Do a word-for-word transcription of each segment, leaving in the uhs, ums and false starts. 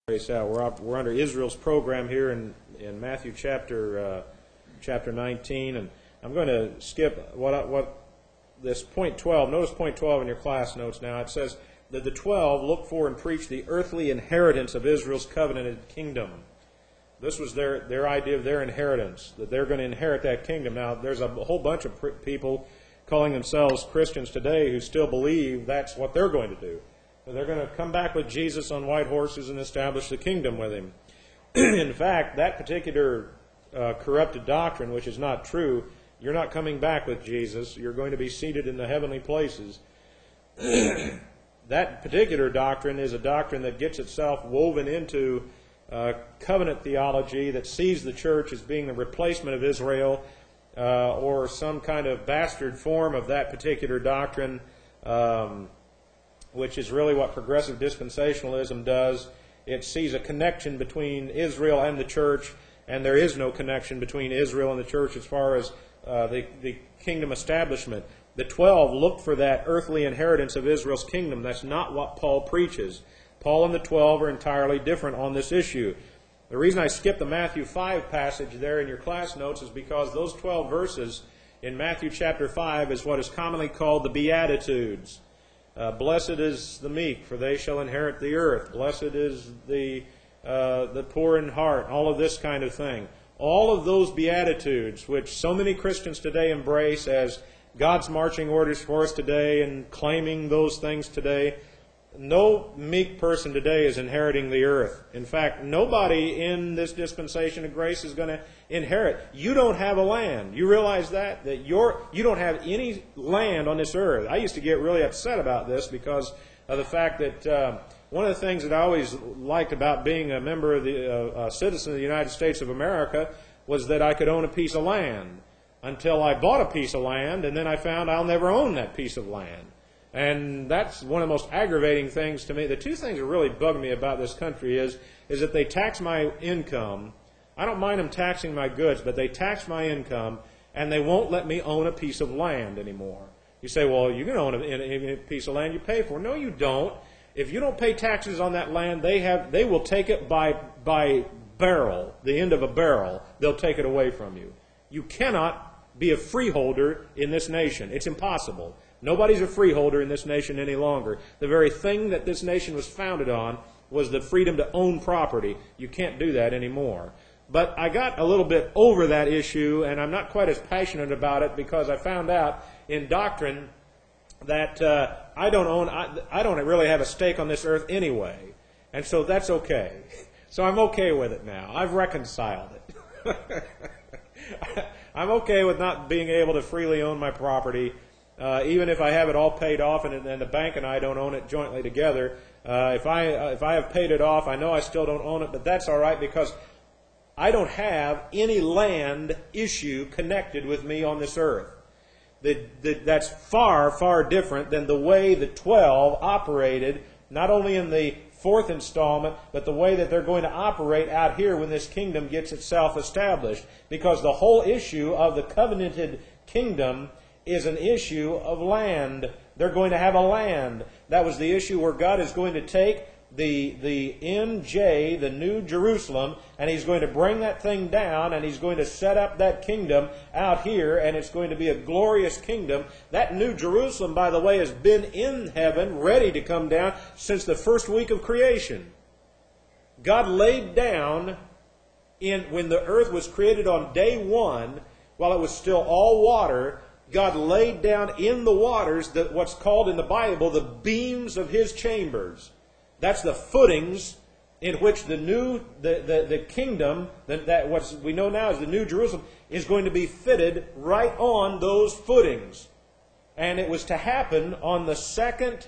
We're, up, we're under Israel's program here in, in Matthew chapter uh, chapter nineteen, and I'm going to skip what what this point twelve. Notice point twelve in your class notes now. It says that the twelve look for and preach the earthly inheritance of Israel's covenanted kingdom. This was their their idea of their inheritance, that they're going to inherit that kingdom. Now, there's a whole bunch of people calling themselves Christians today who still believe that's what they're going to do. They're going to come back with Jesus on white horses and establish the kingdom with him. In fact, that particular uh, corrupted doctrine, which is not true, you're not coming back with Jesus. You're going to be seated in the heavenly places. That particular doctrine is a doctrine that gets itself woven into uh, covenant theology that sees the church as being the replacement of Israel uh, or some kind of bastard form of that particular doctrine, um, which is really what progressive dispensationalism does. It sees a connection between Israel and the church, and there is no connection between Israel and the church as far as uh, the, the kingdom establishment. The twelve look for that earthly inheritance of Israel's kingdom. That's not what Paul preaches. Paul and the twelve are entirely different on this issue. The reason I skipped the Matthew five passage there in your class notes is because those twelve verses in Matthew chapter five is what is commonly called the Beatitudes. Uh, Blessed is the meek, for they shall inherit the earth. Blessed is the uh, the poor in heart. All of this kind of thing. All of those Beatitudes, which so many Christians today embrace as God's marching orders for us today and claiming those things today, no meek person today is inheriting the earth. In fact, nobody in this dispensation of grace is going to inherit. You don't have a land. You realize that? That you're, you don't have any land on this earth. I used to get really upset about this because of the fact that uh, one of the things that I always liked about being a member of the uh, a citizen of the United States of America was that I could own a piece of land. Until I bought a piece of land, and then I found I'll never own that piece of land. And that's one of the most aggravating things to me. The two things that really bug me about this country is, is that they tax my income. I don't mind them taxing my goods, but they tax my income, and they won't let me own a piece of land anymore. You say, well, you can own a, a piece of land you pay for. No, you don't. If you don't pay taxes on that land, they have they will take it by by barrel, the end of a barrel. They'll take it away from you. You cannot be a freeholder in this nation. It's impossible. Nobody's a freeholder in this nation any longer. The very thing that this nation was founded on was the freedom to own property. You can't do that anymore. But I got a little bit over that issue, and I'm not quite as passionate about it because I found out in doctrine that uh, I don't own, I, I don't really have a stake on this earth anyway. And so that's okay. So I'm okay with it now. I've reconciled it. I'm okay with not being able to freely own my property, uh, even if I have it all paid off and, and the bank and I don't own it jointly together. Uh, if I uh, if I have paid it off, I know I still don't own it, but that's all right because I don't have any land issue connected with me on this earth. The, the, that's far, far different than the way the twelve operated, not only in the fourth installment, but the way that they're going to operate out here when this kingdom gets itself established. Because the whole issue of the covenanted kingdom is an issue of land. They're going to have a land. That was the issue where God is going to take the, the N J, the New Jerusalem, and He's going to bring that thing down, and He's going to set up that kingdom out here, and it's going to be a glorious kingdom. That New Jerusalem, by the way, has been in heaven, ready to come down since the first week of creation. God laid down, in when the earth was created on day one, while it was still all water, God laid down in the waters the, what's called in the Bible the beams of His chambers. That's the footings in which the new, the, the, the kingdom, that, that what we know now as the New Jerusalem, is going to be fitted right on those footings. And it was to happen on the second,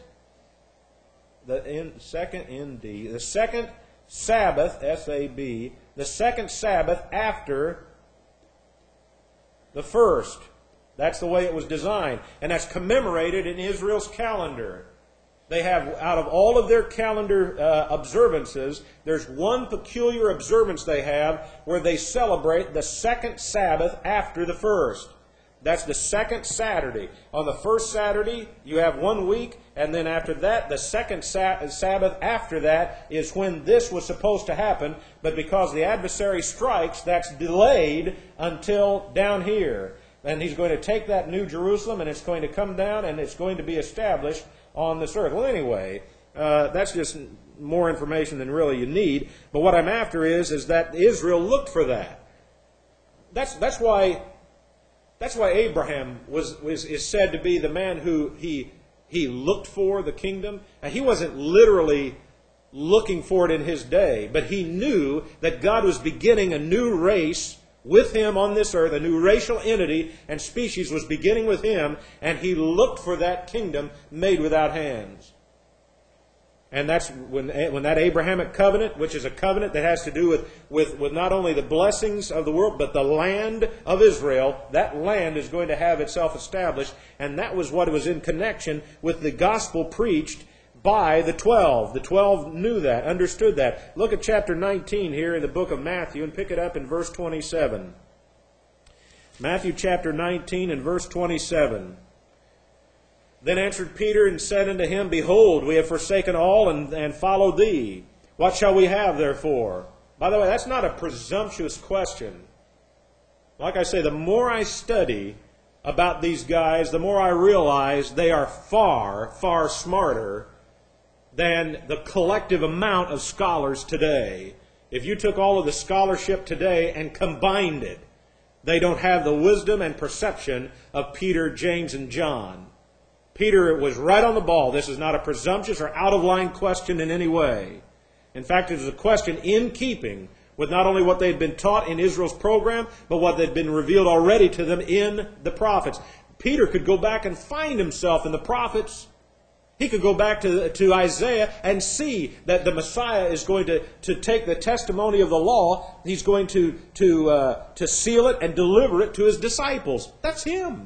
the in, second N D, the second Sabbath, S A B, the second Sabbath after the first. That's the way it was designed. And that's commemorated in Israel's calendar. They have, out of all of their calendar uh, observances, there's one peculiar observance they have where they celebrate the second Sabbath after the first. That's the second Saturday. On the first Saturday, you have one week, and then after that, the second sa- Sabbath after that is when this was supposed to happen. But because the adversary strikes, that's delayed until down here. And he's going to take that New Jerusalem, and it's going to come down, and it's going to be established on this earth. Well, anyway, uh, that's just more information than really you need. But what I'm after is, is that Israel looked for that. That's that's why... That's why Abraham was, was is said to be the man who he he looked for the kingdom. Now, he wasn't literally looking for it in his day, but he knew that God was beginning a new race with him on this earth. A new racial entity and species was beginning with him, and he looked for that kingdom made without hands. And that's when, when that Abrahamic covenant, which is a covenant that has to do with, with, with not only the blessings of the world, but the land of Israel, that land is going to have itself established. And that was what was in connection with the gospel preached by the twelve. The twelve knew that, understood that. Look at chapter nineteen here in the book of Matthew and pick it up in verse twenty-seven. Matthew chapter nineteen and verse twenty-seven. Then answered Peter and said unto him, Behold, we have forsaken all and, and followed thee. What shall we have therefore? By the way, that's not a presumptuous question. Like I say, the more I study about these guys, the more I realize they are far, far smarter than the collective amount of scholars today. If you took all of the scholarship today and combined it, they don't have the wisdom and perception of Peter, James, and John. Peter was right on the ball. This is not a presumptuous or out-of-line question in any way. In fact, it is a question in keeping with not only what they'd been taught in Israel's program, but what had been revealed already to them in the prophets. Peter could go back and find himself in the prophets. He could go back to, to Isaiah and see that the Messiah is going to, to take the testimony of the law. He's going to, to, uh, to seal it and deliver it to his disciples. That's him.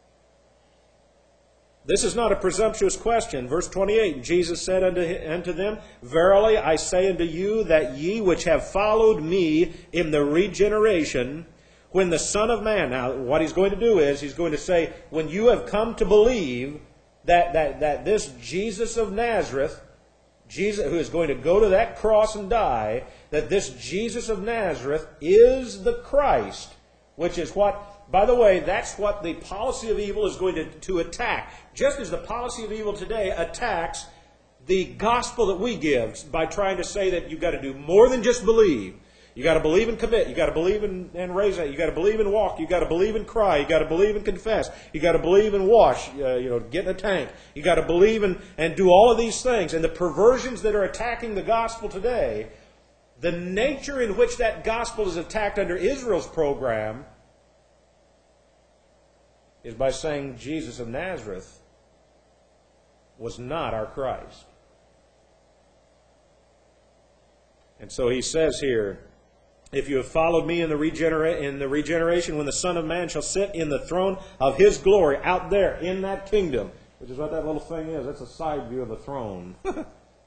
This is not a presumptuous question. Verse twenty-eight, Jesus said unto, unto them, Verily I say unto you, that ye which have followed me in the regeneration, when the Son of Man... Now, what he's going to do is, he's going to say, when you have come to believe that, that, that this Jesus of Nazareth, Jesus who is going to go to that cross and die, that this Jesus of Nazareth is the Christ, which is what... By the way, that's what the policy of evil is going to, to attack. Just as the policy of evil today attacks the gospel that we give by trying to say that you've got to do more than just believe. You've got to believe and commit. You've got to believe and, and raise it. You've got to believe and walk. You've got to believe and cry. You've got to believe and confess. You've got to believe and wash, uh, you know, get in a tank. You've got to believe and, and do all of these things. And the perversions that are attacking the gospel today, the nature in which that gospel is attacked under Israel's program is by saying Jesus of Nazareth was not our Christ. And so he says here, if you have followed me in the, regenera- in the regeneration, when the Son of Man shall sit in the throne of his glory out there in that kingdom, which is what that little thing is. That's a side view of the throne. It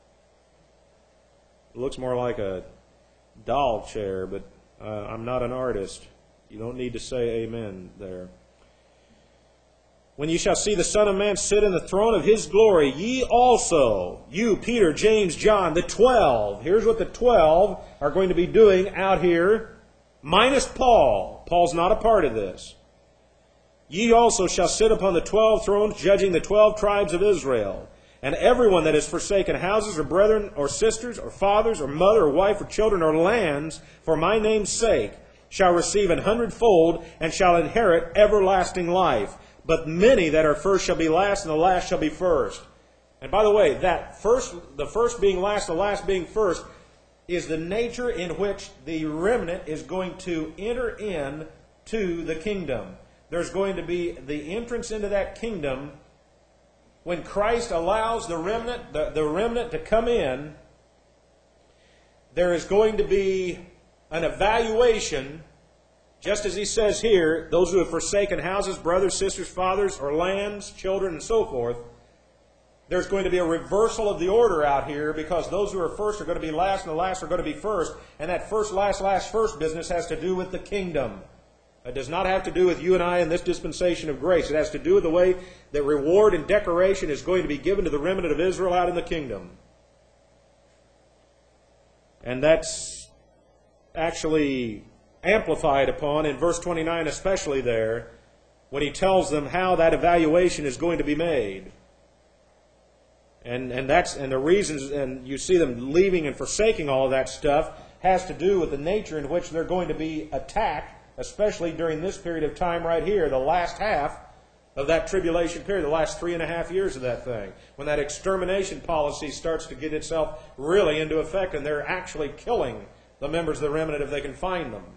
looks more like a doll chair, but uh, I'm not an artist. You don't need to say amen there. When ye shall see the Son of Man sit in the throne of his glory, ye also, you, Peter, James, John, the twelve. Here's what the twelve are going to be doing out here, minus Paul. Paul's not a part of this. Ye also shall sit upon the twelve thrones, judging the twelve tribes of Israel. And everyone that has forsaken houses, or brethren, or sisters, or fathers, or mother, or wife, or children, or lands, for my name's sake, shall receive an hundredfold, and shall inherit everlasting life. But many that are first shall be last, and the last shall be first. And by the way, that first, the first being last, the last being first, is the nature in which the remnant is going to enter in to the kingdom. There's going to be the entrance into that kingdom when Christ allows the remnant, the, the remnant to come in. There is going to be an evaluation. Just as he says here, those who have forsaken houses, brothers, sisters, fathers, or lands, children, and so forth, there's going to be a reversal of the order out here because those who are first are going to be last and the last are going to be first. And that first, last, last, first business has to do with the kingdom. It does not have to do with you and I in this dispensation of grace. It has to do with the way that reward and decoration is going to be given to the remnant of Israel out in the kingdom. And that's actually amplified upon in verse twenty-nine, especially there, when he tells them how that evaluation is going to be made. And and that's and the reasons, and you see them leaving and forsaking all of that stuff, has to do with the nature in which they're going to be attacked, especially during this period of time right here, the last half of that tribulation period, the last three and a half years of that thing, when that extermination policy starts to get itself really into effect, and they're actually killing the members of the remnant if they can find them.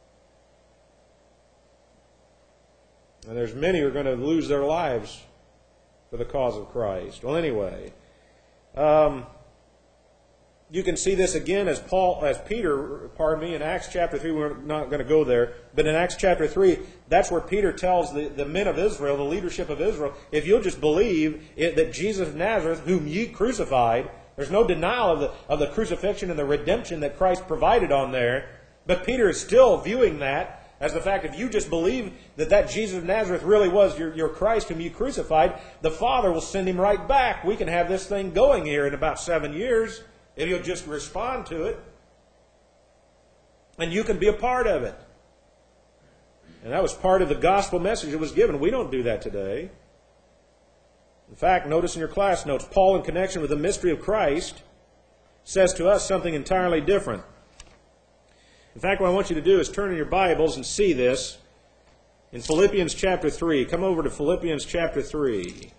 And there's many who are going to lose their lives for the cause of Christ. Well, anyway, um, you can see this again as Paul, as Peter, pardon me, in Acts chapter three. We're not going to go there, but in Acts chapter three, that's where Peter tells the, the men of Israel, the leadership of Israel, if you'll just believe it, that Jesus of Nazareth, whom ye crucified, there's no denial of the of the crucifixion and the redemption that Christ provided on there. But Peter is still viewing that as the fact, if you just believe that that Jesus of Nazareth really was your, your Christ whom you crucified, the Father will send him right back. We can have this thing going here in about seven years if you'll just respond to it. And you can be a part of it. And that was part of the gospel message that was given. We don't do that today. In fact, notice in your class notes, Paul, in connection with the mystery of Christ, says to us something entirely different. In fact, what I want you to do is turn in your Bibles and see this in Philippians chapter three. Come over to Philippians chapter three.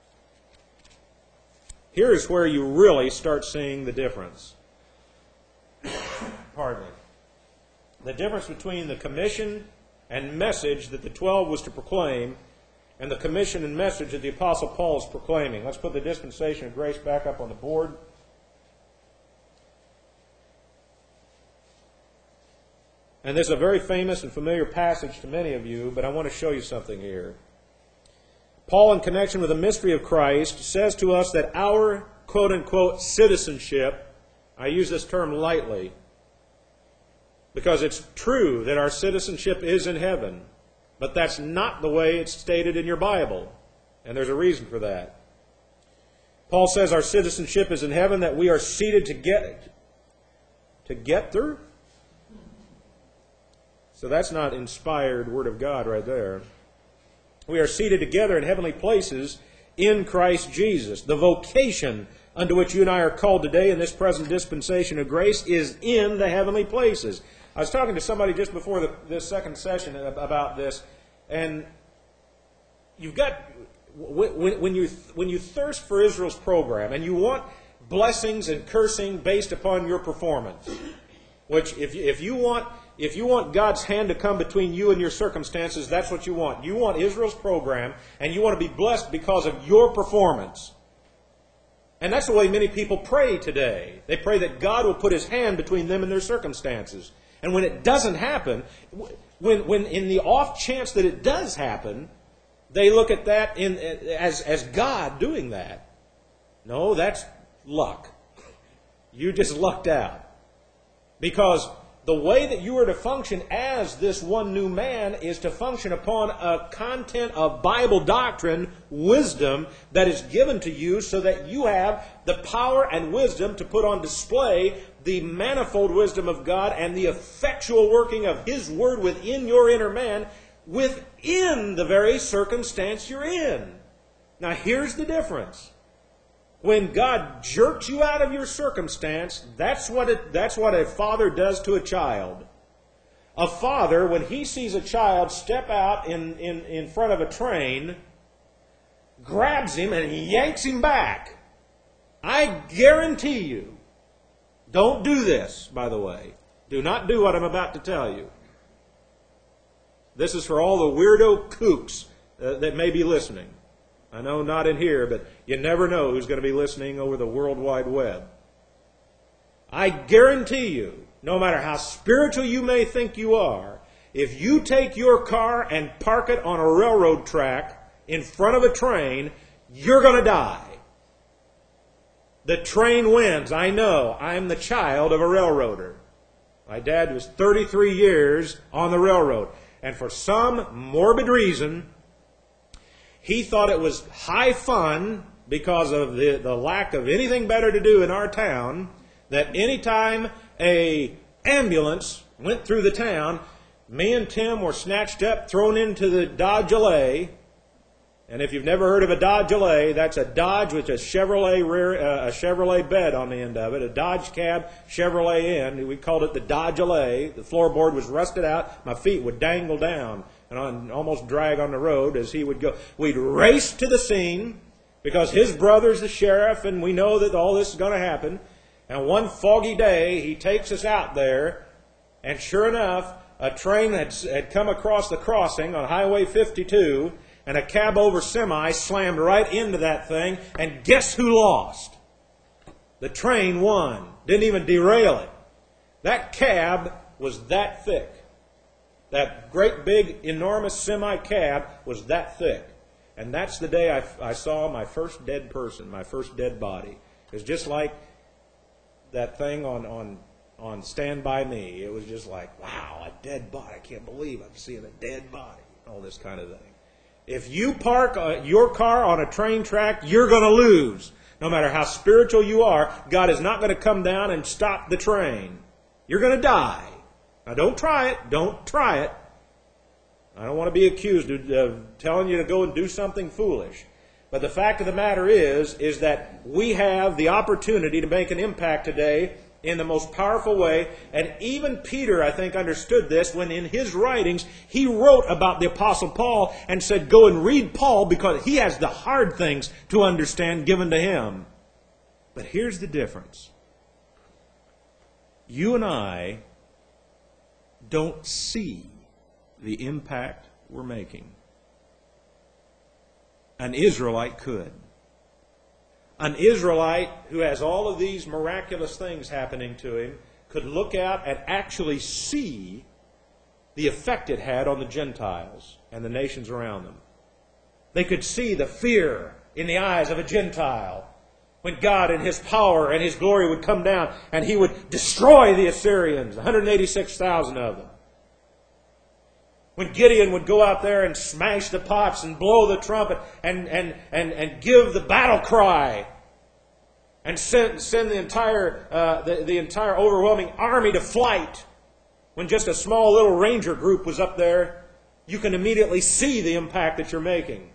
Here is where you really start seeing the difference. Pardon me. The difference between the commission and message that the twelve was to proclaim and the commission and message that the Apostle Paul is proclaiming. Let's put the dispensation of grace back up on the board. And this is a very famous and familiar passage to many of you, but I want to show you something here. Paul, in connection with the mystery of Christ, says to us that our quote-unquote citizenship, I use this term lightly, because it's true that our citizenship is in heaven, but that's not the way it's stated in your Bible, and there's a reason for that. Paul says our citizenship is in heaven, that we are seated to get, to get through. So that's not inspired Word of God right there. We are seated together in heavenly places in Christ Jesus. The vocation unto which you and I are called today in this present dispensation of grace is in the heavenly places. I was talking to somebody just before the, this second session about this, and you've got, when, when, you, when you thirst for Israel's program and you want blessings and cursing based upon your performance, which if you, if you want... If you want God's hand to come between you and your circumstances, that's what you want. You want Israel's program, and you want to be blessed because of your performance. And that's the way many people pray today. They pray that God will put His hand between them and their circumstances. And when it doesn't happen, when, when in the off chance that it does happen, they look at that in, as, as God doing that. No, that's luck. You just lucked out. Because the way that you are to function as this one new man is to function upon a content of Bible doctrine, wisdom, that is given to you so that you have the power and wisdom to put on display the manifold wisdom of God and the effectual working of His Word within your inner man, within the very circumstance you're in. Now here's the difference. When God jerks you out of your circumstance, that's what it, that's what a father does to a child. A father, when he sees a child step out in, in, in front of a train, grabs him and yanks him back. I guarantee you, don't do this, by the way. Do not do what I'm about to tell you. This is for all the weirdo kooks uh, that may be listening. I know not in here, but you never know who's going to be listening over the World Wide Web. I guarantee you, no matter how spiritual you may think you are, if you take your car and park it on a railroad track in front of a train, you're going to die. The train wins. I know. I'm the child of a railroader. My dad was thirty-three years on the railroad. And for some morbid reason, he thought it was high fun, because of the, the lack of anything better to do in our town, that anytime a ambulance went through the town, me and Tim were snatched up, thrown into the Dodge Alley. And if you've never heard of a Dodge Alley, that's a Dodge with a Chevrolet rear, uh, a Chevrolet bed on the end of it, a Dodge cab, Chevrolet end. We called it the Dodge Alley. The floorboard was rusted out. My feet would dangle down and on, almost drag on the road as he would go. We'd race to the scene because his brother's the sheriff, and we know that all this is going to happen. And one foggy day, he takes us out there, and sure enough, a train had, had come across the crossing on Highway fifty-two, and a cab over semi slammed right into that thing, and guess who lost? The train won. Didn't even derail it. That cab was that thick. That great big, enormous semi cab was that thick. And that's the day I, I saw my first dead person, my first dead body. It was just like that thing on, on, on Stand By Me. It was just like, wow, a dead body. I can't believe I'm seeing a dead body. All this kind of thing. If you park uh, your car on a train track, you're going to lose. No matter how spiritual you are, God is not going to come down and stop the train. You're going to die. Now, don't try it. Don't try it. I don't want to be accused of uh, telling you to go and do something foolish. But the fact of the matter is, is that we have the opportunity to make an impact today in the most powerful way. And even Peter, I think, understood this when in his writings he wrote about the Apostle Paul and said, go and read Paul because he has the hard things to understand given to him. But here's the difference. You and I don't see the impact we're making. An Israelite could. An Israelite who has all of these miraculous things happening to him could look out and actually see the effect it had on the Gentiles and the nations around them. They could see the fear in the eyes of a Gentile when God in His power and His glory would come down and He would destroy the Assyrians, one hundred eighty-six thousand of them. When Gideon would go out there and smash the pots and blow the trumpet and, and, and, and give the battle cry and send, send the entire uh, the, the entire overwhelming army to flight, when just a small little ranger group was up there, you can immediately see the impact that you're making.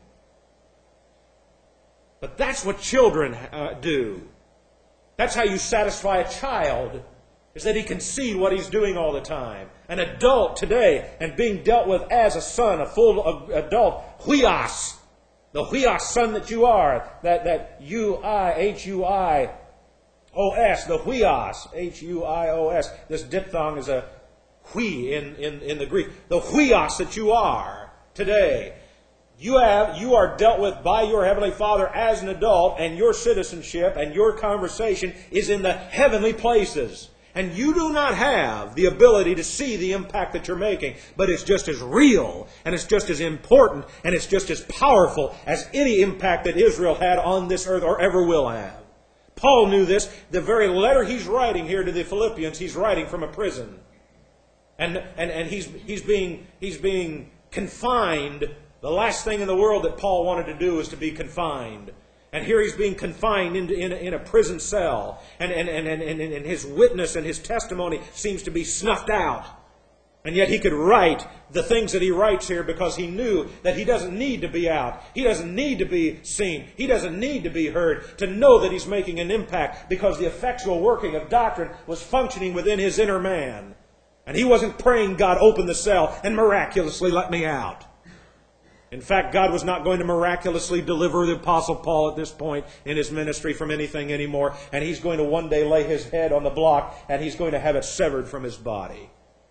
But that's what children uh, do. That's how you satisfy a child, is that he can see what he's doing all the time. An adult today, and being dealt with as a son, a full adult, huios, the huios son that you are, that, that U I H U I O S, the huios, H U I O S. This diphthong is a hui in, in, in the Greek. The huios that you are today. You have, you are dealt with by your Heavenly Father as an adult, and your citizenship and your conversation is in the heavenly places. And you do not have the ability to see the impact that you're making, but it's just as real, and it's just as important, and it's just as powerful as any impact that Israel had on this earth or ever will have. Paul knew this. The very letter he's writing here to the Philippians, he's writing from a prison. And, and, and he's, he's, being, he's being confined. The last thing in the world that Paul wanted to do was to be confined. And here he's being confined in, in, in a prison cell. And, and, and, and, and his witness and his testimony seems to be snuffed out. And yet he could write the things that he writes here because he knew that he doesn't need to be out. He doesn't need to be seen. He doesn't need to be heard to know that he's making an impact, because the effectual working of doctrine was functioning within his inner man. And he wasn't praying, God, open the cell and miraculously let me out. In fact, God was not going to miraculously deliver the Apostle Paul at this point in his ministry from anything anymore. And he's going to one day lay his head on the block and he's going to have it severed from his body.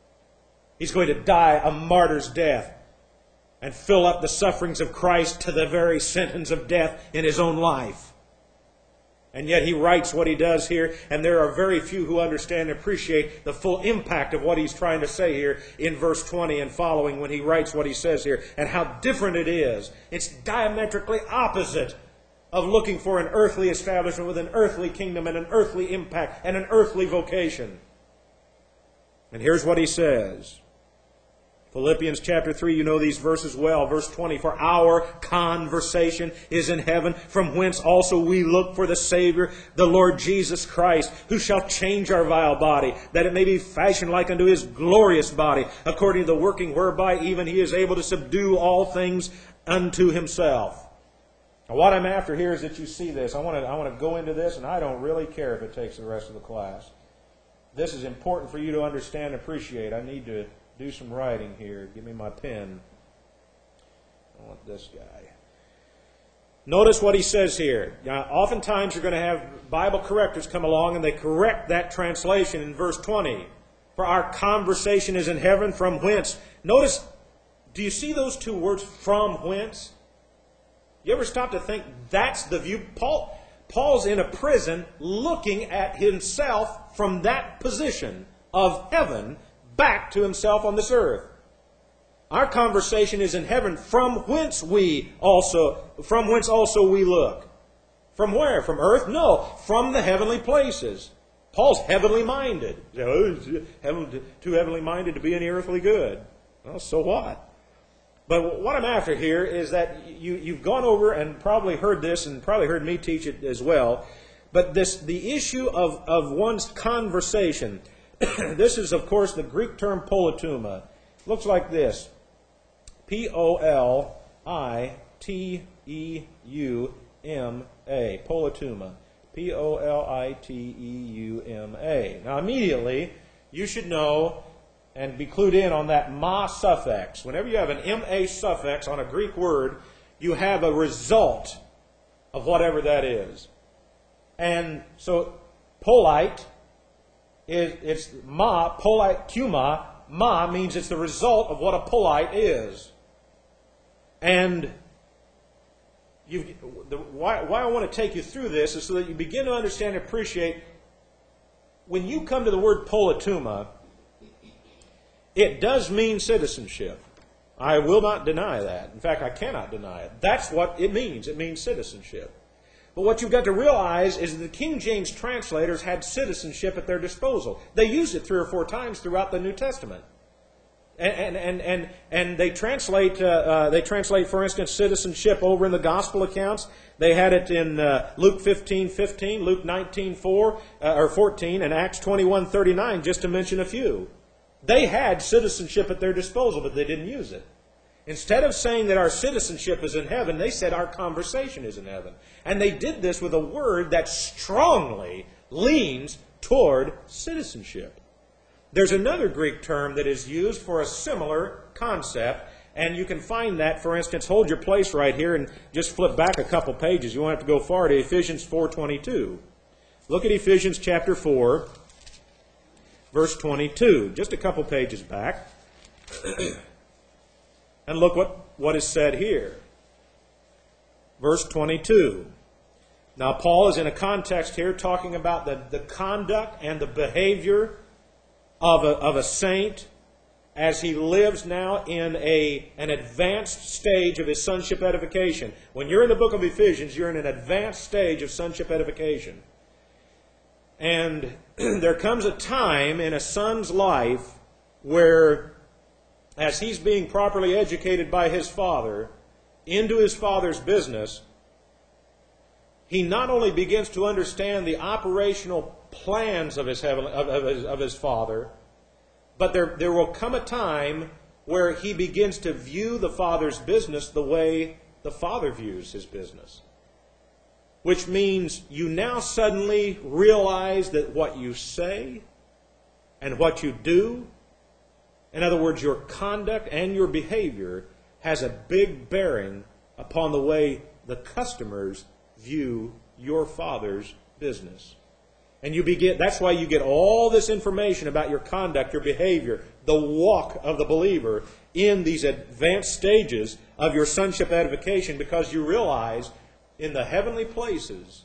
He's going to die a martyr's death and fill up the sufferings of Christ to the very sentence of death in his own life. And yet he writes what he does here, and there are very few who understand and appreciate the full impact of what he's trying to say here in verse twenty and following when he writes what he says here, and how different it is. It's diametrically opposite of looking for an earthly establishment with an earthly kingdom and an earthly impact and an earthly vocation. And here's what he says. Philippians chapter three, you know these verses well. Verse twenty, for our conversation is in heaven, from whence also we look for the Savior, the Lord Jesus Christ, who shall change our vile body, that it may be fashioned like unto His glorious body, according to the working whereby even He is able to subdue all things unto Himself. Now, what I'm after here is that you see this. I want to, I want to go into this, and I don't really care if it takes the rest of the class. This is important for you to understand and appreciate. I need to do some writing here. Give me my pen. I want this guy. Notice what he says here. Now, oftentimes you're going to have Bible correctors come along and they correct that translation in verse twenty. For our conversation is in heaven, from whence. Notice, do you see those two words, from whence? You ever stop to think that's the view? Paul, Paul's in a prison looking at himself from that position of heaven back to himself on this earth. Our conversation is in heaven, from whence we also, from whence also we look. From where? From earth? No, from the heavenly places. Paul's heavenly minded. Oh, too heavenly minded to be any earthly good. Well, so what? But what I'm after here is that you, you've gone over and probably heard this and probably heard me teach it as well. But this, the issue of, of one's conversation. This is, of course, the Greek term polituma. Looks like this. P O L I T E U M A. Polituma. P O L I T E U M A. Now, immediately, you should know and be clued in on that ma suffix. Whenever you have an ma suffix on a Greek word, you have a result of whatever that is. And so, polite, is it's ma, polite, tuma, ma means it's the result of what a polite is. And you, the, why, why I want to take you through this is so that you begin to understand and appreciate when you come to the word polituma, it does mean citizenship. I will not deny that. In fact, I cannot deny it. That's what it means. It means citizenship. But what you've got to realize is that the King James translators had citizenship at their disposal. They used it three or four times throughout the New Testament. And, and, and, and they translate, uh, uh, they translate, for instance, citizenship over in the gospel accounts. They had it in uh, Luke fifteen fifteen, Luke nineteen four, uh, or fourteen, and Acts twenty-one thirty-nine, just to mention a few. They had citizenship at their disposal, but they didn't use it. Instead of saying that our citizenship is in heaven, they said our conversation is in heaven. And they did this with a word that strongly leans toward citizenship. There's another Greek term that is used for a similar concept, and you can find that, for instance, hold your place right here and just flip back a couple pages. You won't have to go far to Ephesians four twenty-two. Look at Ephesians chapter four, verse twenty-two. Just a couple pages back. And look what, what is said here. Verse twenty-two. Now, Paul is in a context here talking about the, the conduct and the behavior of a, of a saint as he lives now in a, an advanced stage of his sonship edification. When you're in the book of Ephesians, you're in an advanced stage of sonship edification. And there comes a time in a son's life where, as he's being properly educated by his father into his father's business, he not only begins to understand the operational plans of his, heaven, of, of, his, of his father, but there, there will come a time where he begins to view the father's business the way the father views his business. Which means you now suddenly realize that what you say and what you do, in other words, your conduct and your behavior, has a big bearing upon the way the customers view your father's business. And you begin, that's why you get all this information about your conduct, your behavior, the walk of the believer in these advanced stages of your sonship edification, because you realize in the heavenly places,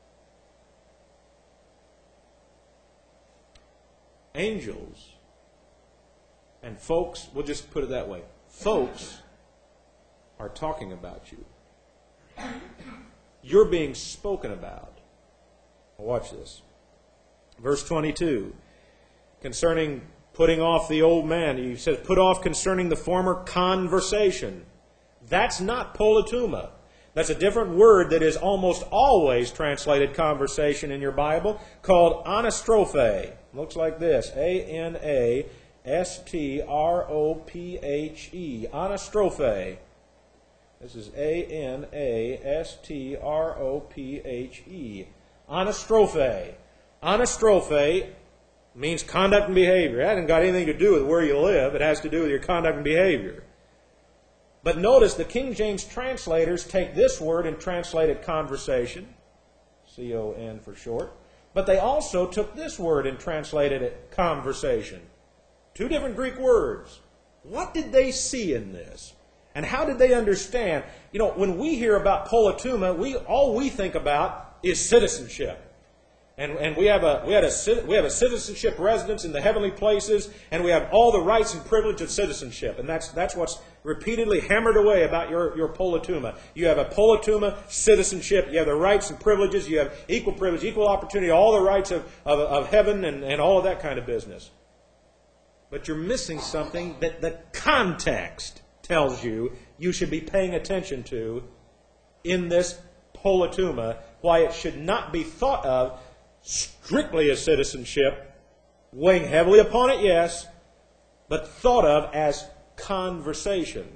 angels and folks, we'll just put it that way, folks are talking about you. You're being spoken about. Watch this. Verse twenty-two, concerning putting off the old man. He says, put off concerning the former conversation. That's not polituma. That's a different word that is almost always translated conversation in your Bible, called anastrophe. Looks like this, A N A S T R O P H E, anastrophe. This is A N A S T R O P H E, anastrophe. Anastrophe means conduct and behavior. It hasn't got anything to do with where you live. It has to do with your conduct and behavior. But notice the King James translators take this word and translate it conversation, C O N for short, but they also took this word and translated it conversation. Two different Greek words. What did they see in this? And how did they understand? You know, when we hear about polituma, we all we think about is citizenship. And, and we, have a, we, had a, we have a citizenship residence in the heavenly places, and we have all the rights and privilege of citizenship. And that's, that's what's repeatedly hammered away about your, your polituma. You have a polituma citizenship. You have the rights and privileges. You have equal privilege, equal opportunity, all the rights of, of, of heaven and, and all of that kind of business. But you're missing something that the context tells you you should be paying attention to in this polituma, why it should not be thought of strictly as citizenship, weighing heavily upon it, yes, but thought of as conversation.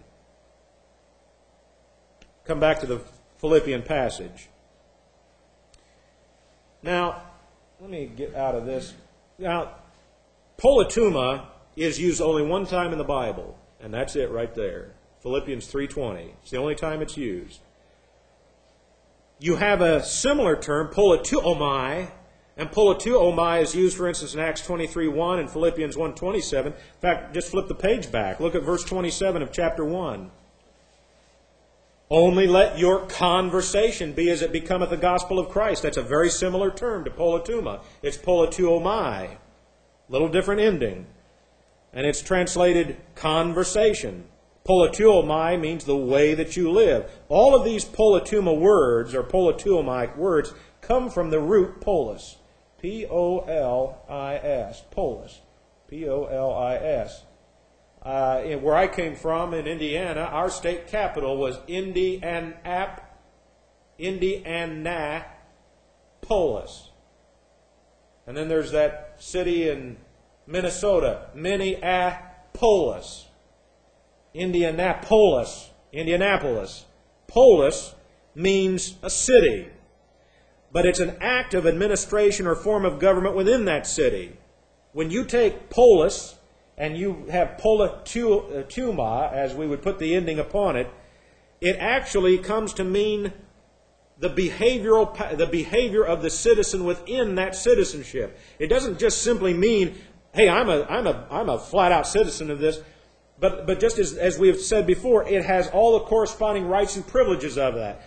Come back to the Philippian passage. Now, let me get out of this. Now, polituma is used only one time in the Bible, and that's it right there. Philippians three twenty. It's the only time it's used. You have a similar term, polituomai, and polituomai is used, for instance, in Acts twenty-three one and Philippians one twenty-seven. In fact, just flip the page back. Look at verse twenty-seven of chapter one. Only let your conversation be as it becometh the gospel of Christ. That's a very similar term to polituma. It's polituomai. Little different ending. And it's translated conversation. Polituomai means the way that you live. All of these polituma words, or polituomai words, come from the root polis. P O L I S. Polis. P O L I S. Uh, where I came from in Indiana, our state capital was Indianap, Indianapolis. And then there's that city in Minnesota, Minneapolis. Indianapolis, Indianapolis. Polis means a city, but it's an act of administration or form of government within that city. When you take polis and you have polituma, as we would put the ending upon it, it actually comes to mean the behavioral the behavior of the citizen within that citizenship. It doesn't just simply mean, hey, I'm a I'm a I'm a flat out citizen of this. But, but just as, as we have said before, it has all the corresponding rights and privileges of that.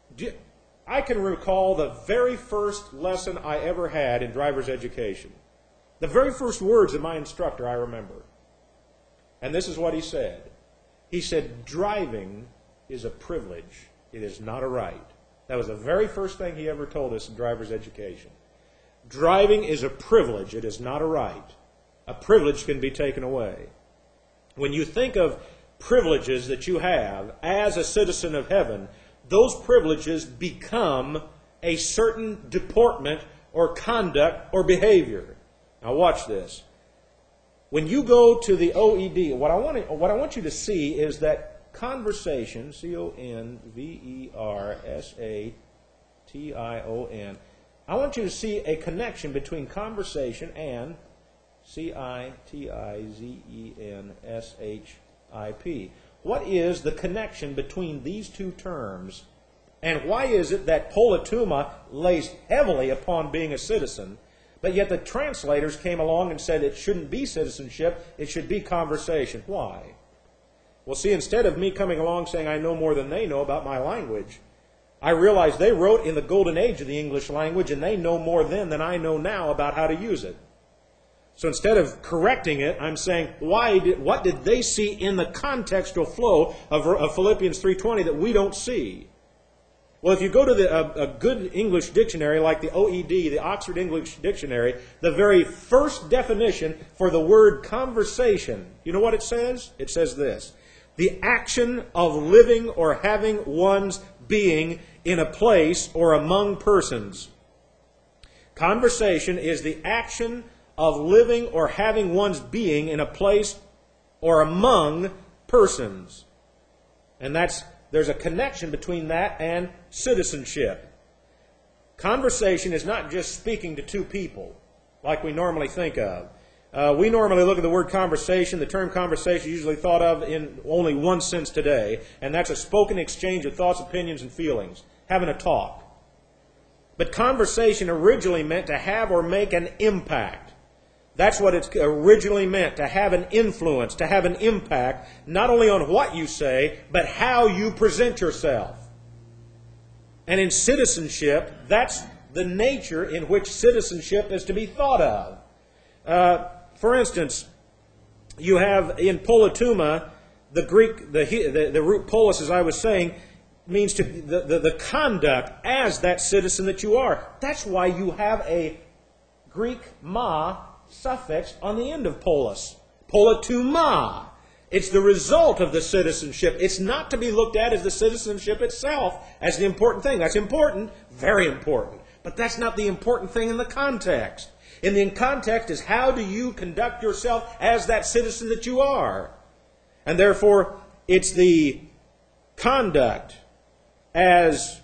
I can recall the very first lesson I ever had in driver's education. The very first words of my instructor I remember. And this is what he said. He said, driving is a privilege. It is not a right. That was the very first thing he ever told us in driver's education. Driving is a privilege. It is not a right. A privilege can be taken away. When you think of privileges that you have as a citizen of heaven, those privileges become a certain deportment or conduct or behavior. Now watch this. When you go to the O E D, what I want to, what I want you to see is that conversation, C O N V E R S A T I O N, I want you to see a connection between conversation and C I T I Z E N S H I P. What is the connection between these two terms? And why is it that polituma lays heavily upon being a citizen, but yet the translators came along and said it shouldn't be citizenship, it should be conversation? Why? Well, see, instead of me coming along saying I know more than they know about my language, I realized they wrote in the golden age of the English language, and they know more then than I know now about how to use it. So instead of correcting it, I'm saying, why did, what did they see in the contextual flow of, of Philippians three twenty that we don't see? Well, if you go to the, a, a good English dictionary like the O E D, the Oxford English Dictionary, the very first definition for the word conversation, you know what it says? It says this: the action of living or having one's being in a place or among persons. Conversation is the action of living or having one's being in a place or among persons. And that's there's a connection between that and citizenship. Conversation is not just speaking to two people, like we normally think of. Uh, we normally look at the word conversation. The term conversation is usually thought of in only one sense today, and that's a spoken exchange of thoughts, opinions, and feelings, having a talk. But conversation originally meant to have or make an impact. That's what it's originally meant, to have an influence, to have an impact, not only on what you say, but how you present yourself. And in citizenship, that's the nature in which citizenship is to be thought of. Uh, for instance, you have in politeuma, the Greek, the, the, the root polis, as I was saying, means to the, the, the conduct as that citizen that you are. That's why you have a Greek ma suffix on the end of polis. Politeuma. It's the result of the citizenship. It's not to be looked at as the citizenship itself as the important thing. That's important, very important. But that's not the important thing in the context. In the context is how do you conduct yourself as that citizen that you are. And therefore, it's the conduct as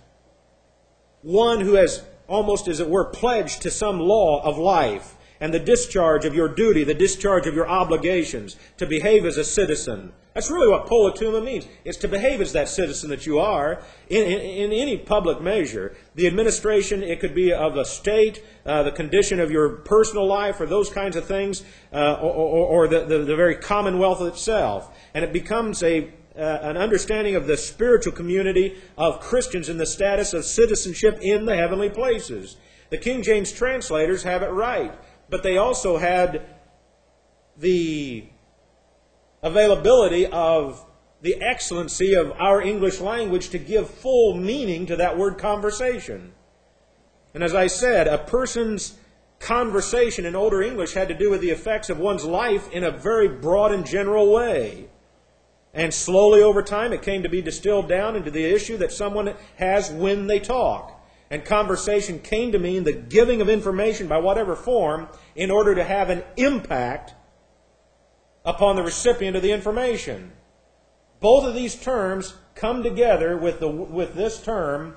one who has almost, as it were, pledged to some law of life, and the discharge of your duty, the discharge of your obligations, to behave as a citizen. That's really what politeuma means. It's to behave as that citizen that you are in, in, in any public measure. The administration, it could be of a state, uh, the condition of your personal life, or those kinds of things, uh, or, or, or the, the, the very commonwealth itself. And it becomes a Uh, an understanding of the spiritual community of Christians in the status of citizenship in the heavenly places. The King James translators have it right, but they also had the availability of the excellency of our English language to give full meaning to that word conversation. And as I said, a person's conversation in older English had to do with the effects of one's life in a very broad and general way. And slowly over time it came to be distilled down into the issue that someone has when they talk. And conversation came to mean the giving of information by whatever form in order to have an impact upon the recipient of the information. Both of these terms come together with, the, with this term.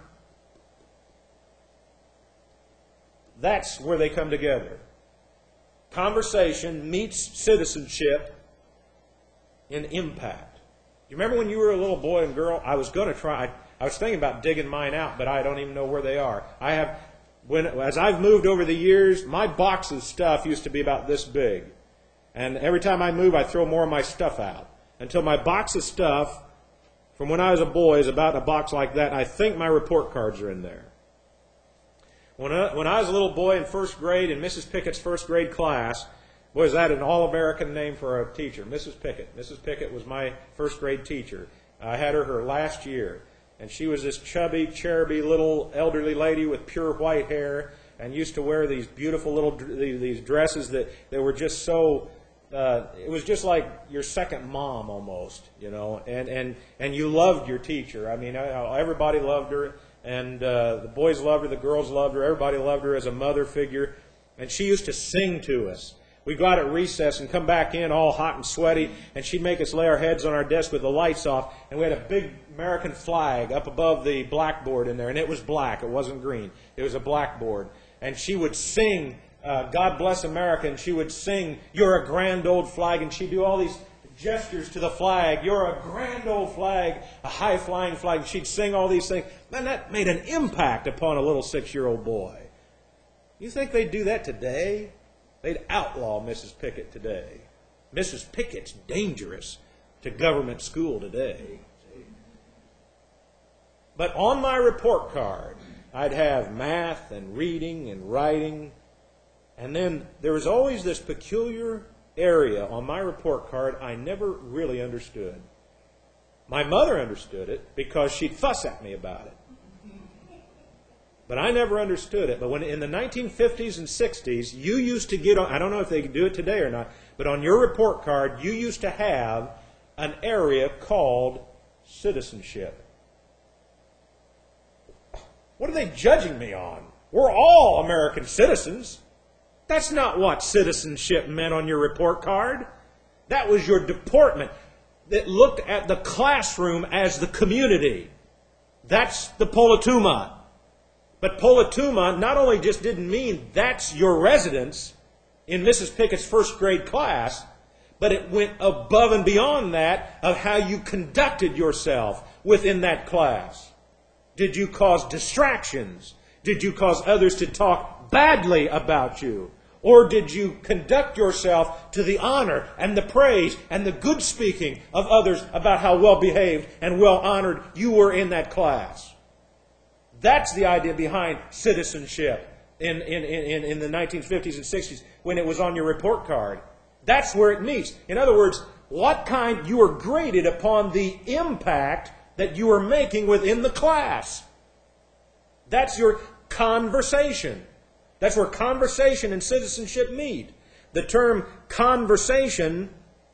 That's where they come together. Conversation meets citizenship in impact. You remember when you were a little boy and girl? I was going to try. I was thinking about digging mine out, but I don't even know where they are. I have, when as I've moved over the years, my box of stuff used to be about this big, and every time I move, I throw more of my stuff out until my box of stuff from when I was a boy is about a box like that. And I think my report cards are in there. When I, when I was a little boy in first grade in Missus Pickett's first grade class. Boy, is that an all-American name for a teacher, Missus Pickett. Missus Pickett was my first grade teacher. I had her her last year, and she was this chubby, cheruby little elderly lady with pure white hair, and used to wear these beautiful little these dresses that, that were just so. Uh, it was just like your second mom almost, you know. And and and you loved your teacher. I mean, everybody loved her, and uh, the boys loved her, the girls loved her, everybody loved her as a mother figure, and she used to sing to us. We'd go out at recess and come back in all hot and sweaty, and she'd make us lay our heads on our desk with the lights off, and we had a big American flag up above the blackboard in there, and it was black. It wasn't green. It was a blackboard. And she would sing, uh, God Bless America, and she would sing, You're a Grand Old Flag, and she'd do all these gestures to the flag. You're a grand old flag, a high-flying flag. She'd sing all these things. Man, that made an impact upon a little six-year-old boy. You think they'd do that today? They'd outlaw Missus Pickett today. Missus Pickett's dangerous to government school today. But on my report card, I'd have math and reading and writing. And then there was always this peculiar area on my report card I never really understood. My mother understood it because she'd fuss at me about it. But I never understood it. But when in the nineteen fifties and sixties, you used to get on, I don't know if they do it today or not, but on your report card, you used to have an area called citizenship. What are they judging me on? We're all American citizens. That's not what citizenship meant on your report card. That was your deportment that looked at the classroom as the community. That's the politeuma. But politeuma not only just didn't mean that's your residence in Missus Pickett's first grade class, but it went above and beyond that of how you conducted yourself within that class. Did you cause distractions? Did you cause others to talk badly about you? Or did you conduct yourself to the honor and the praise and the good speaking of others about how well behaved and well honored you were in that class? That's the idea behind citizenship in, in, in, in the nineteen fifties and sixties when it was on your report card. That's where it meets. In other words, what kind you were graded upon the impact that you were making within the class. That's your conversation. That's where conversation and citizenship meet. The term conversation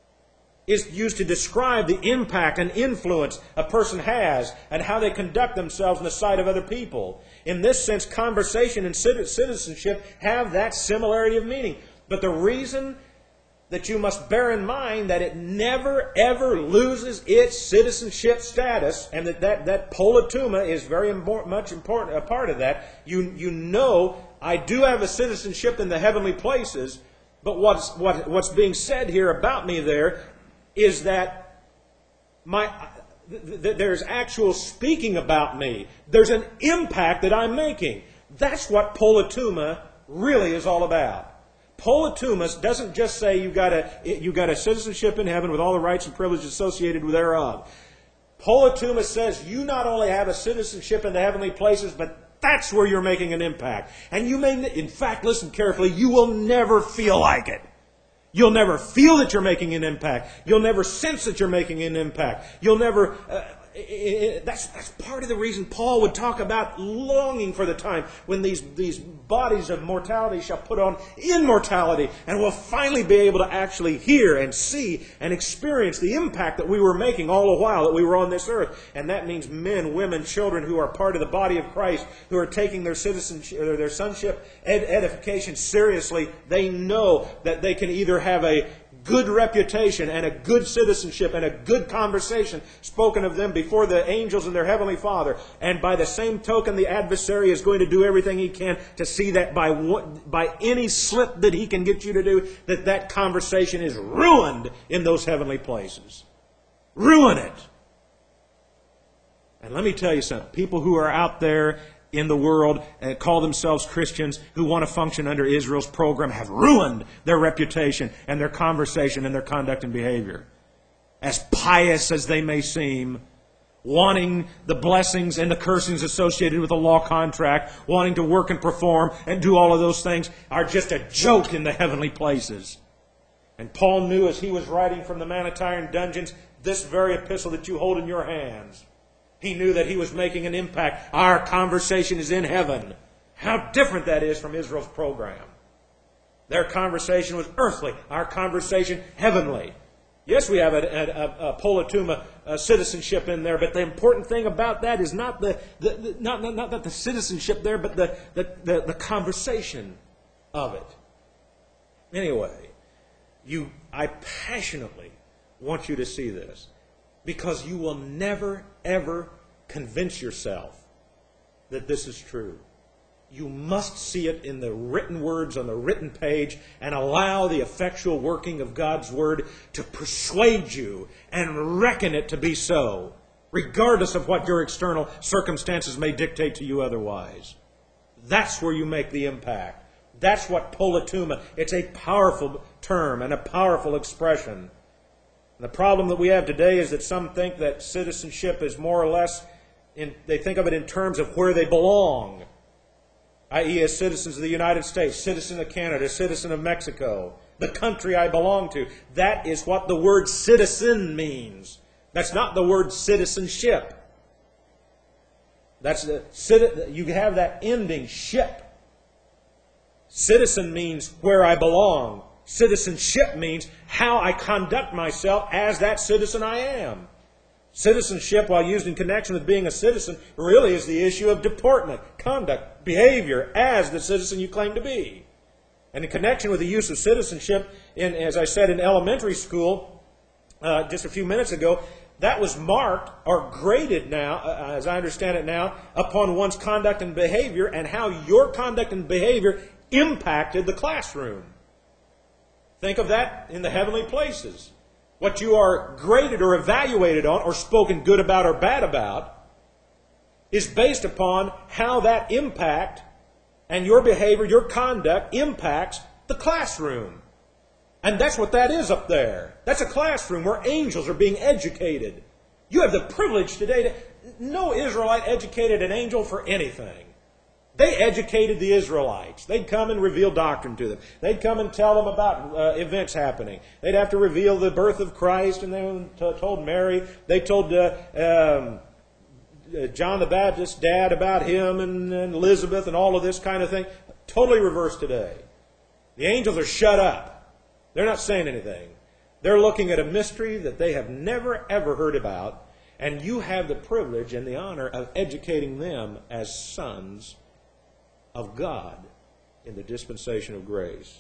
is used to describe the impact and influence a person has and how they conduct themselves in the sight of other people. In this sense, conversation and citizenship have that similarity of meaning. But the reason that you must bear in mind that it never, ever loses its citizenship status, and that that, that politeuma is very important, much important, a part of that. You, you know, I do have a citizenship in the heavenly places, but what's, what, what's being said here about me there is that my, th- th- there's actual speaking about me. There's an impact that I'm making. That's what politeuma really is all about. Politeuma doesn't just say you've got a you got a citizenship in heaven with all the rights and privileges associated thereof. Politeuma says you not only have a citizenship in the heavenly places, but that's where you're making an impact. And you may, in fact, listen carefully, you will never feel like it. You'll never feel that you're making an impact. You'll never sense that you're making an impact. You'll never... Uh, It, it, that's, that's part of the reason Paul would talk about longing for the time when these, these bodies of mortality shall put on immortality, and we'll finally be able to actually hear and see and experience the impact that we were making all the while that we were on this earth. And that means men, women, children who are part of the body of Christ, who are taking their citizenship or their sonship ed- edification seriously. They know that they can either have a good reputation and a good citizenship and a good conversation spoken of them before the angels and their heavenly Father. And by the same token, the adversary is going to do everything he can to see that by what, by any slip that he can get you to do, that that conversation is ruined in those heavenly places. Ruin it. And let me tell you something. People who are out there in the world and call themselves Christians who want to function under Israel's program have ruined their reputation and their conversation and their conduct and behavior. As pious as they may seem, wanting the blessings and the cursings associated with a law contract, wanting to work and perform and do all of those things are just a joke in the heavenly places. And Paul knew as he was writing from the Manutian dungeons this very epistle that you hold in your hands. He knew that he was making an impact. Our conversation is in heaven. How different that is from Israel's program. Their conversation was earthly. Our conversation, heavenly. Yes, we have a, a, a politeuma a citizenship in there, but the important thing about that is not the, the, the not, not, not the citizenship there, but the, the, the, the conversation of it. Anyway, you, I passionately want you to see this, because you will never, ever convince yourself that this is true. You must see it in the written words on the written page and allow the effectual working of God's Word to persuade you and reckon it to be so, regardless of what your external circumstances may dictate to you otherwise. That's where you make the impact. That's what politeuma, it's a powerful term and a powerful expression. And the problem that we have today is that some think that citizenship is more or less, in, they think of it in terms of where they belong. that is as citizens of the United States, citizen of Canada, citizen of Mexico, the country I belong to. That is what the word citizen means. That's not the word citizenship. That's the, you have that ending ship. Citizen means where I belong. Citizenship means how I conduct myself as that citizen I am. Citizenship, while used in connection with being a citizen, really is the issue of deportment, conduct, behavior as the citizen you claim to be. And in connection with the use of citizenship, in, as I said, in elementary school uh, just a few minutes ago, that was marked or graded now, uh, as I understand it now, upon one's conduct and behavior and how your conduct and behavior impacted the classroom. Think of that in the heavenly places. What you are graded or evaluated on or spoken good about or bad about is based upon how that impact and your behavior, your conduct impacts the classroom. And that's what that is up there. That's a classroom where angels are being educated. You have the privilege today to... No Israelite educated an angel for anything. They educated the Israelites. They'd come and reveal doctrine to them. They'd come and tell them about uh, events happening. They'd have to reveal the birth of Christ, and they t- told Mary. They told uh, um, uh, John the Baptist's dad about him and, and Elizabeth and all of this kind of thing. Totally reversed today. The angels are shut up. They're not saying anything. They're looking at a mystery that they have never, ever heard about, and you have the privilege and the honor of educating them as sons of God in the dispensation of grace.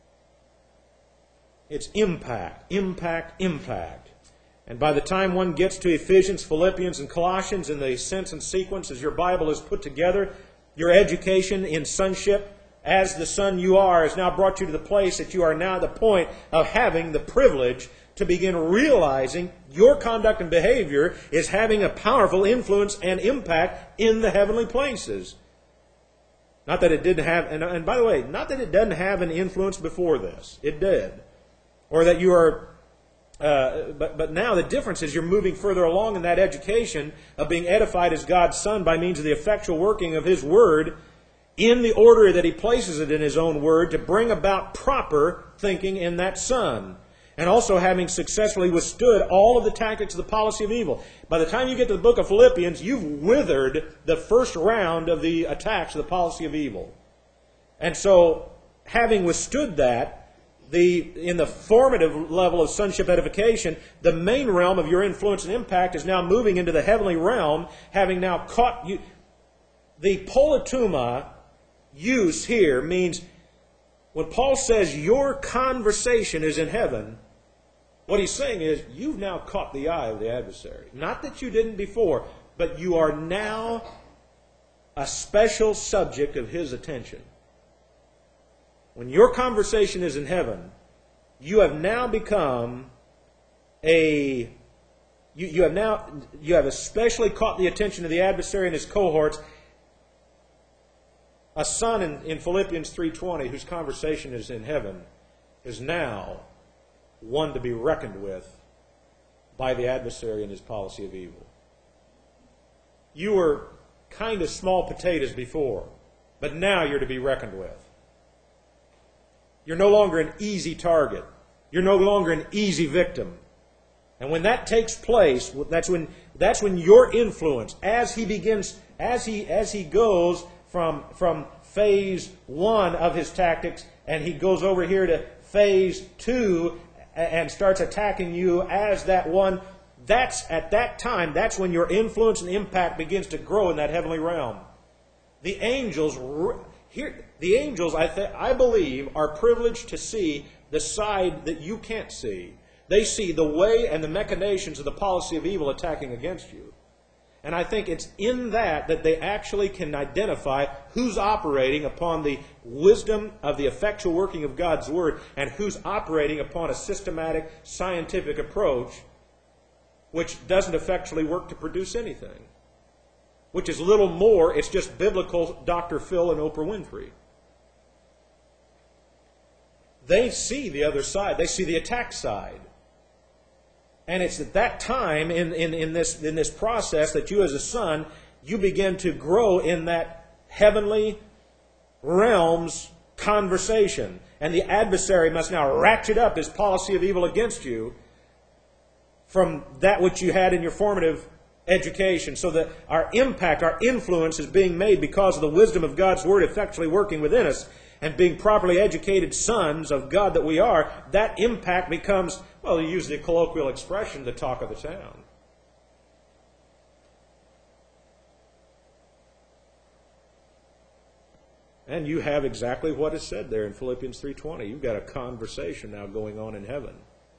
It's impact, impact, impact. And by the time one gets to Ephesians, Philippians, and Colossians in the sense and sequence as your Bible is put together, your education in sonship as the son you are has now brought you to the place that you are now at the point of having the privilege to begin realizing your conduct and behavior is having a powerful influence and impact in the heavenly places. Not that it didn't have, and, and by the way, not that it doesn't have an influence before this. It did. Or that you are, uh, but, but now the difference is you're moving further along in that education of being edified as God's Son by means of the effectual working of His Word in the order that He places it in His own Word to bring about proper thinking in that Son. And also having successfully withstood all of the tactics of the policy of evil. By the time you get to the book of Philippians, you've withered the first round of the attacks of the policy of evil. And so, having withstood that, the in the formative level of sonship edification, the main realm of your influence and impact is now moving into the heavenly realm, having now caught you. The polituma use here means, when Paul says your conversation is in heaven, what he's saying is, you've now caught the eye of the adversary. Not that you didn't before, but you are now a special subject of his attention. When your conversation is in heaven, you have now become a... You, you have now, you have especially caught the attention of the adversary and his cohorts. A son in, in Philippians three twenty, whose conversation is in heaven, is now one to be reckoned with by the adversary and his policy of evil. You were kind of small potatoes before, but now you're to be reckoned with. You're no longer an easy target. You're no longer an easy victim. And when that takes place, that's when that's when your influence, as he begins, as he as he goes from from phase one of his tactics, and he goes over here to phase two and starts attacking you as that one, that's at that time, that's when your influence and impact begins to grow in that heavenly realm. The angels, here, the angels, I, th- I believe, are privileged to see the side that you can't see. They see the way and the machinations of the policy of evil attacking against you. And I think it's in that that they actually can identify who's operating upon the wisdom of the effectual working of God's Word and who's operating upon a systematic, scientific approach which doesn't effectually work to produce anything. Which is little more, it's just biblical Doctor Phil and Oprah Winfrey. They see the other side. They see the attack side. And it's at that time in, in, in, this, in this process that you as a son, you begin to grow in that heavenly realm's conversation. And the adversary must now ratchet up his policy of evil against you from that which you had in your formative education, so that our impact, our influence is being made because of the wisdom of God's Word effectually working within us, and being properly educated sons of God that we are, that impact becomes, well, to use the colloquial expression, the talk of the town. And you have exactly what is said there in Philippians three twenty. You've got a conversation now going on in heaven,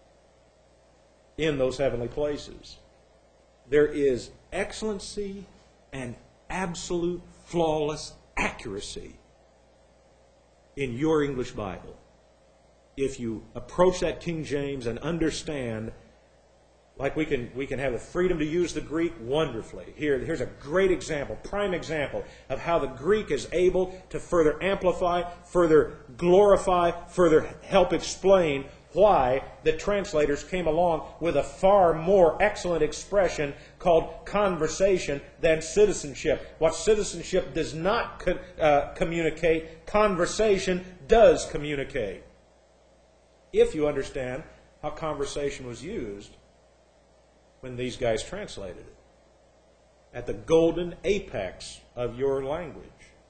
in those heavenly places. There is excellency and absolute flawless accuracy in your English Bible. If you approach that King James and understand, like we can we can have the freedom to use the Greek wonderfully. Here, here's a great example, prime example of how the Greek is able to further amplify, further glorify, further help explain why the translators came along with a far more excellent expression called conversation than citizenship. What citizenship does not co- uh, communicate, conversation does communicate. If you understand how conversation was used when these guys translated it, at the golden apex of your language.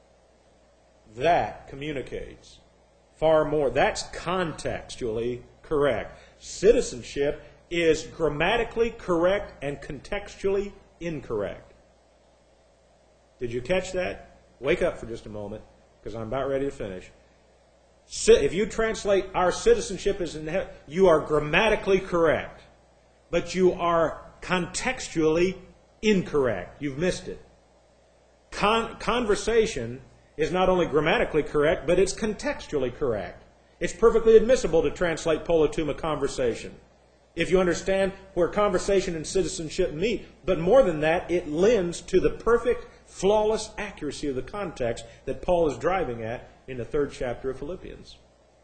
That communicates far more. That's contextually correct. Citizenship is grammatically correct and contextually incorrect. Did you catch that? Wake up for just a moment, because I'm about ready to finish. If you translate our citizenship as in heaven, you are grammatically correct, but you are contextually incorrect. You've missed it. Con- conversation is not only grammatically correct, but it's contextually correct. It's perfectly admissible to translate polituma conversation, if you understand where conversation and citizenship meet. But more than that, it lends to the perfect, flawless accuracy of the context that Paul is driving at in the third chapter of Philippians.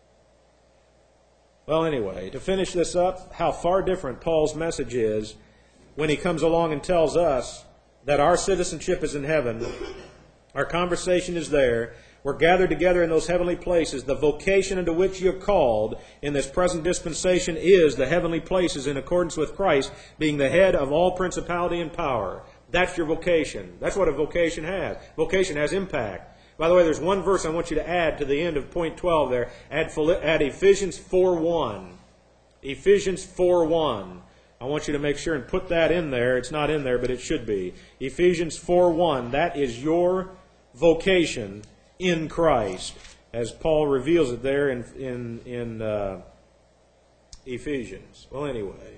Well, anyway, to finish this up, how far different Paul's message is when he comes along and tells us that our citizenship is in heaven, our conversation is there, we're gathered together in those heavenly places. The vocation into which you're called in this present dispensation is the heavenly places in accordance with Christ being the head of all principality and power. That's your vocation. That's what a vocation has. Vocation has impact. By the way, there's one verse I want you to add to the end of point twelve there. Add, add Ephesians four one. Ephesians four one. I want you to make sure and put that in there. It's not in there, but it should be. Ephesians four one. That is your vocation in Christ, as Paul reveals it there in in, in uh, Ephesians. Well, anyway.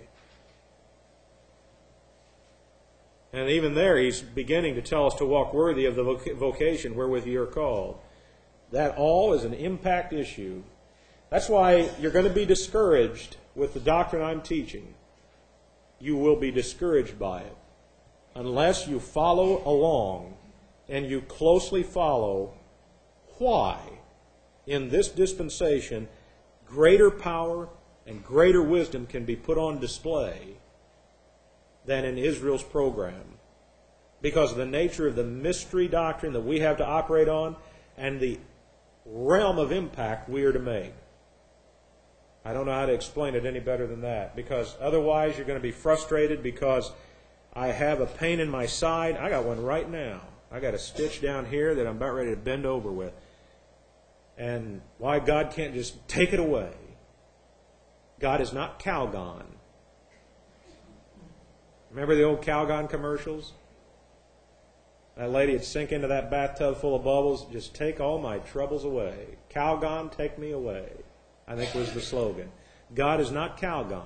And even there, he's beginning to tell us to walk worthy of the vocation wherewith you are called. That all is an impact issue. That's why you're going to be discouraged with the doctrine I'm teaching. You will be discouraged by it unless you follow along and you closely follow why in this dispensation greater power and greater wisdom can be put on display than in Israel's program, because of the nature of the mystery doctrine that we have to operate on and the realm of impact we are to make. I don't know how to explain it any better than that, because otherwise you're going to be frustrated because I have a pain in my side. I got one right now. I got a stitch down here that I'm about ready to bend over with. And why God can't just take it away. God is not Calgon. Remember the old Calgon commercials? That lady would sink into that bathtub full of bubbles, just take all my troubles away. Calgon, take me away, I think was the slogan. God is not Calgon.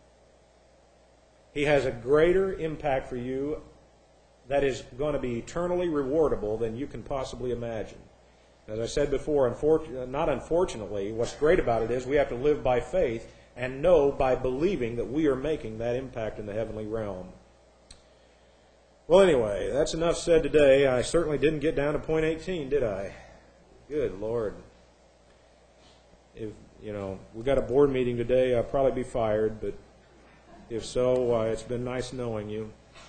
He has a greater impact for you that is going to be eternally rewardable than you can possibly imagine. As I said before, unfor- not unfortunately, what's great about it is we have to live by faith and know by believing that we are making that impact in the heavenly realm. Well, anyway, that's enough said today. I certainly didn't get down to point eighteen, did I? Good Lord. If, you know, we got a board meeting today, I'll probably be fired, but if so, uh, it's been nice knowing you.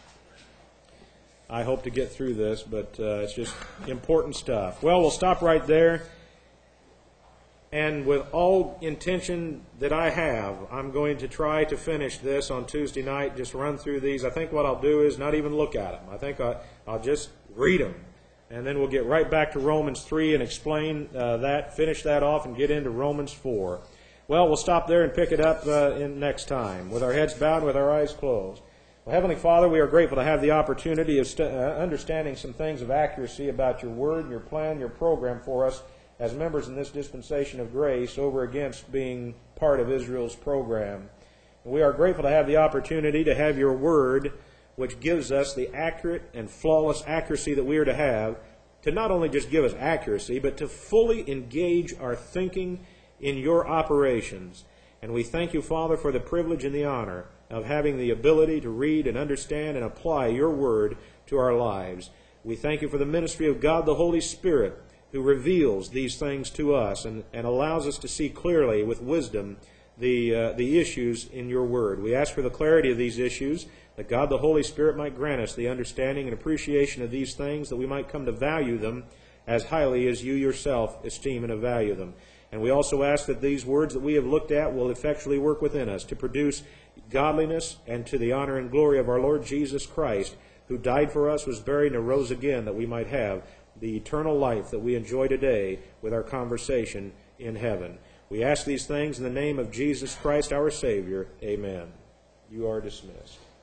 I hope to get through this, but uh, it's just important stuff. Well, we'll stop right there. And with all intention that I have, I'm going to try to finish this on Tuesday night, just run through these. I think what I'll do is not even look at them. I think I, I'll just read them. And then we'll get right back to Romans three and explain uh, that, finish that off, and get into Romans four. Well, we'll stop there and pick it up uh, in next time, with our heads bowed, with our eyes closed. Well, Heavenly Father, we are grateful to have the opportunity of st- uh, understanding some things of accuracy about your word, your plan, your program for us as members in this dispensation of grace over against being part of Israel's program. We are grateful to have the opportunity to have your word, which gives us the accurate and flawless accuracy that we are to have, to not only just give us accuracy, but to fully engage our thinking in your operations. And we thank you, Father, for the privilege and the honor of having the ability to read and understand and apply your word to our lives. We thank you for the ministry of God the Holy Spirit, who reveals these things to us and, and allows us to see clearly with wisdom the, uh, the issues in your word. We ask for the clarity of these issues, that God the Holy Spirit might grant us the understanding and appreciation of these things, that we might come to value them as highly as you yourself esteem and value them. And we also ask that these words that we have looked at will effectually work within us to produce godliness and to the honor and glory of our Lord Jesus Christ, who died for us, was buried, and arose again, that we might have the eternal life that we enjoy today with our conversation in heaven. We ask these things in the name of Jesus Christ, our Savior. Amen. You are dismissed.